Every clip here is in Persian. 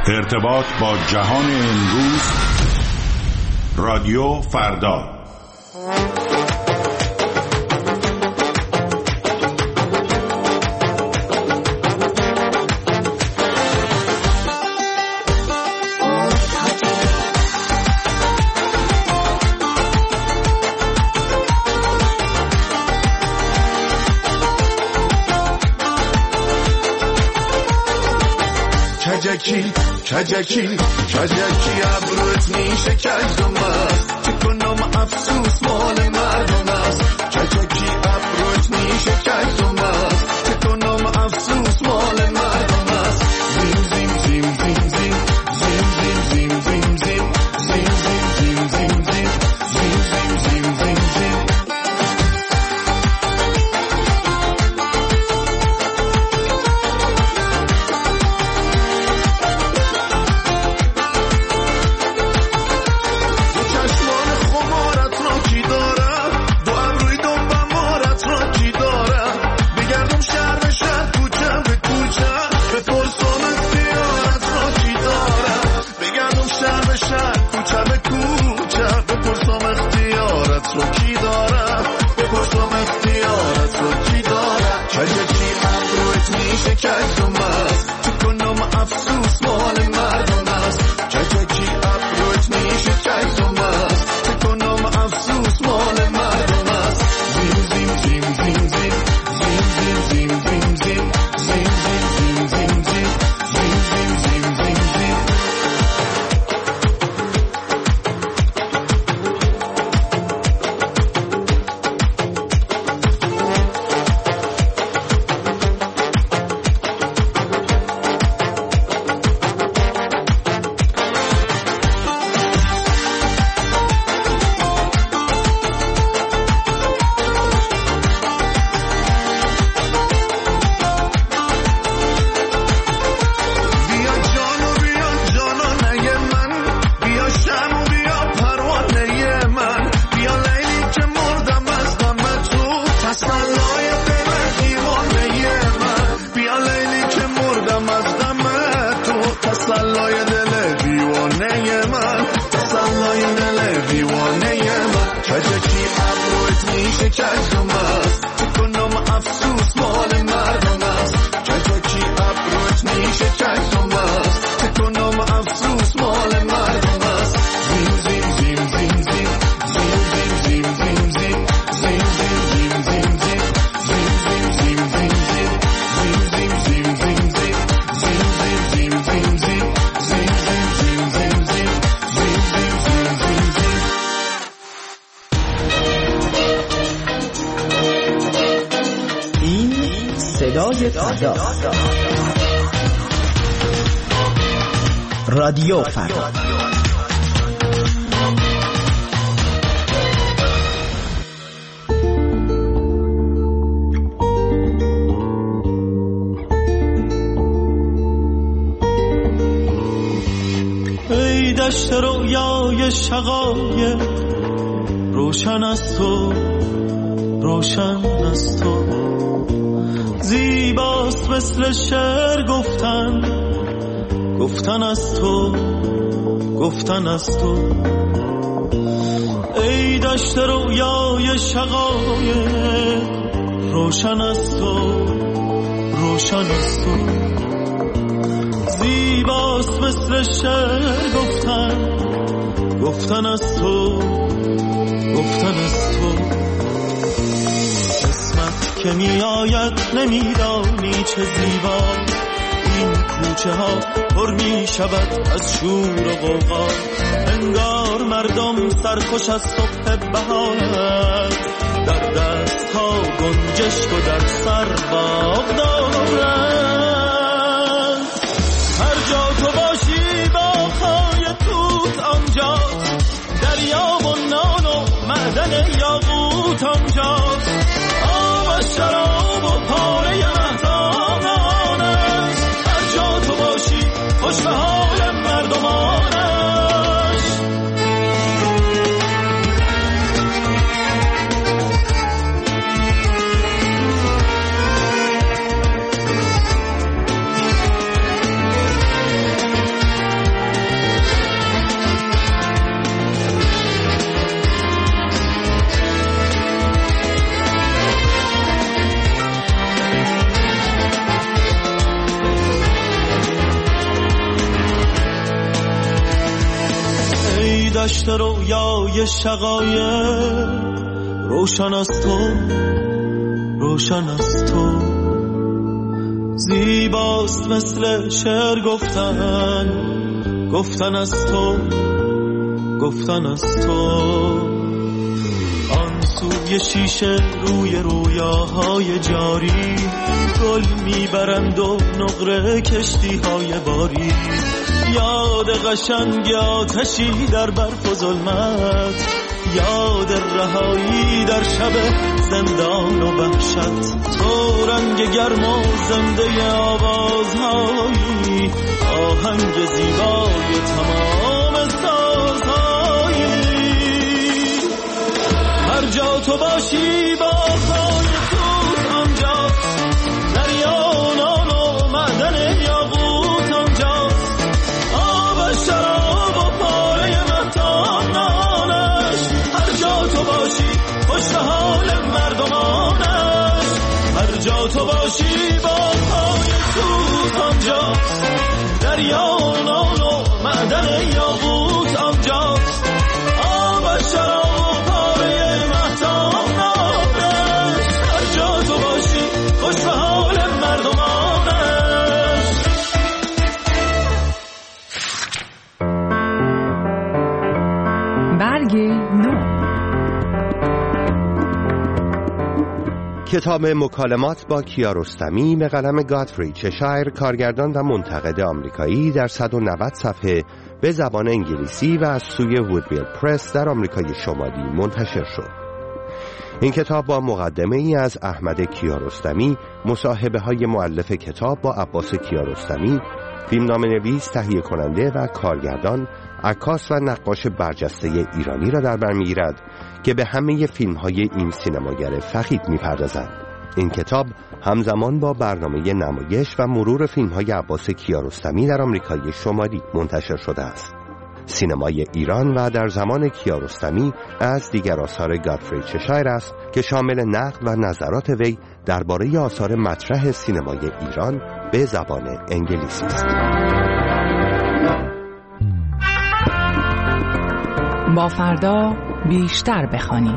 ارتباط با جهان امروز، رادیو فردا. کجکی ابروت میشه کجم است، چه کنم افسوس مال مردم است. کجکی ابروت میشه کجم است، چه کنم افسوس مال مردم است. زیم زیم زیم زیم زیم زیم زیم زیم زیم زیم زیم زیم زیم زیم زیم زیم زیم زیم. رادیو فردا. ای دشت رویای شقایق، روشن از تو، روشن از تو. زیباست مثل شعر گفتن، گفتن از تو، گفتن از تو. ای دشت رویای شقایق، روشن از تو، روشن از تو. زیباست مثل شعر گفتن، گفتن از تو، گفتن از تو. قسمت که می آید نمیدانی چه زیبا، این کوچه ها پر می شود از شور و غوغا. انگار مردم سرخوش از صبح بهارند، در دست ها گنجشک و در سر باغ دارند. هر جا تو باشی باغ‌های توت آنجاست، دریا و نان و معدن یاقوت آنجاست. آب و شراب و پاره مهتان آن است، هر جا تو باشی خوش به حال مردمانش. دشت رویای شقایق روشن از تو، روشن از تو. زیباست مثل شعر گفتن، گفتن از تو، گفتن از تو. آن سوی شیشه روی رویاهای جاری گل میبرند و نقره کشتیهای باری. یاد قشنگ آتشی در برف و ظلمت، یاد رهایی در شب زندان و وحشت. تو رنگ گرم و زنده آوازهایی، آهنگ زیبای تمام سازهایی. هر جا تو باشی با پای توت آنجاست، دریا نان و معدن یاقوت آنجاست. آب شراب و پاره مهتاب نانش، هر جا تو باشی خوش حال مردمانش. هر جا تو باشی با پای توت آنجاست، دریا نان و معدن یاقوت آنجاست. آب شراب و پاره مهتاب نانش، هر جا تو باشی خوش حال مردمانش. برگ نو. کتاب مکالمات با کیارستمی به قلم گاتفری چشایر، کارگردان و منتقد آمریکایی، در 190 صفحه به زبان انگلیسی و از سوی وودویل پرس در آمریکای شمالی منتشر شد. این کتاب با مقدمه ای از احمد کیارستمی، مصاحبه های مؤلف کتاب با عباس کیارستمی، فیلمنامه‌نویس، تهیه کننده و کارگردان، عکاس و نقاش برجسته ایرانی را در بر می‌گیرد که به همه فیلم‌های این سینماگر فخید می‌پردازند. این کتاب همزمان با برنامه نمایش و مرور فیلم‌های عباس کیارستمی در آمریکای شمالی منتشر شده است. سینمای ایران و در زمان کیارستمی از دیگر آثار گاتفری چشایر است که شامل نقد و نظرات وی درباره آثار مطرح سینمای ایران به زبان انگلیسی است. با فردا بیشتر بخوانیم.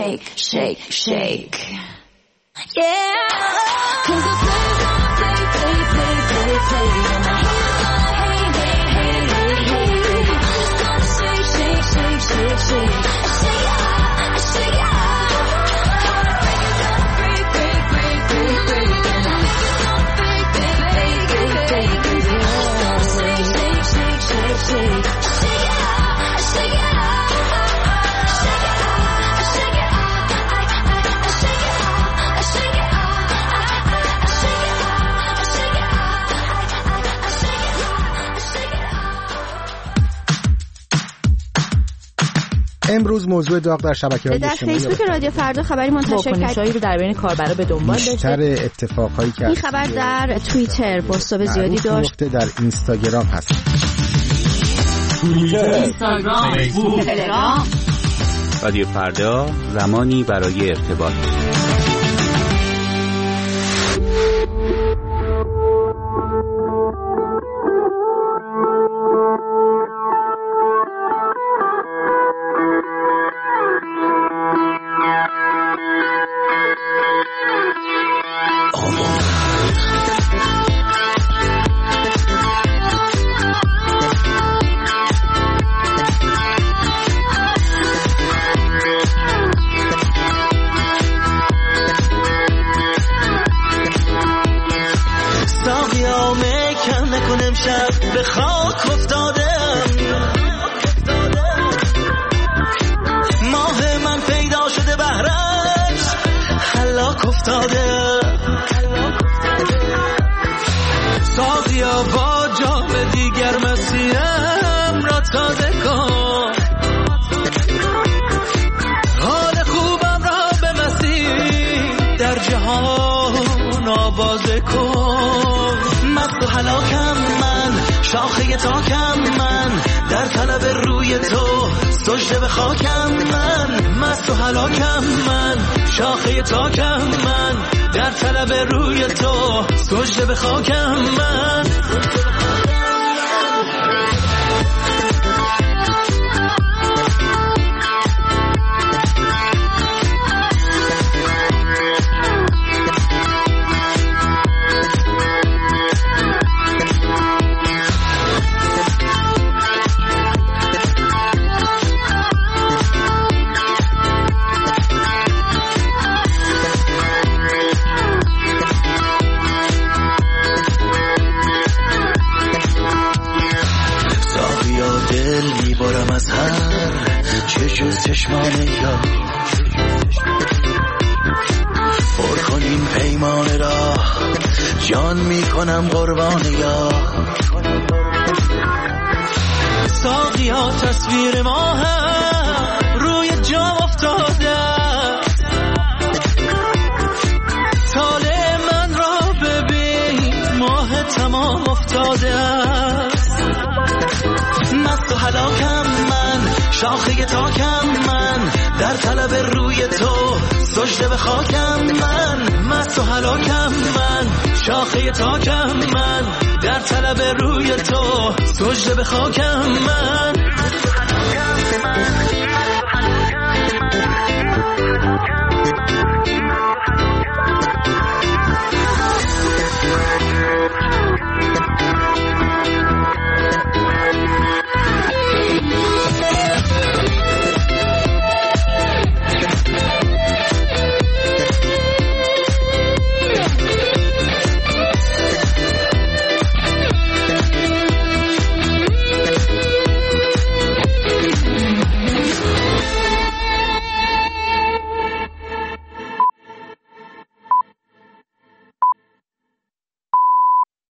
shake, shake, shake. Yeah, 'cause the players wanna play, play, play, play, play. And the haters gonna hate, hate, hate, hate. I just wanna shake, shake, shake, shake, shake. Shake it out, shake it out. Break, break, break, break, break. And the haters gonna break, break, break, break, break. Shake, shake, shake, shake, shake. Shake it out, shake it out. امروز موضوع داغ در شبکه‌های در اجتماعی فیسبوک رادیو فردا خبری منتشر واکنش‌هایی رو در بین کاربرا به دنبال داشته. بیشتر اتفاقایی که این خبر در توییتر پست‌های زیادی داشت. در اینستاگرام هست. اینستاگرام، فیسبوک، تلگرام. رادیو فردا، زمانی برای ارتباط. به خاک افتادم، ماه من پیدا شده بهرش هلاک افتاده. ساقیا با جام دیگر مسیحم را تازه کن، حال خوبم را به مسیح در جهان آوازه کن. مست و هلاکم من، شاخه تاکم من، در طلب روی تو سجده به خاکم من. مست و هلاکم من، شاخه تاکم من، در طلب روی تو سجده به خاکم من. میبارم از هر چه جز چشمان یا پر کنیم پیمان را، جان میکنم قربان یا. ساقیا تصویر ما هم روی جام افتاده، طالع من را ببین ماه تمام افتاده. مست و هلاکم من، شاخه تاکم من، در طلب روی تو سجده به خاکم من. مست و هلاکم من، شاخه تاکم من، در طلب روی تو سجده به خاکم من.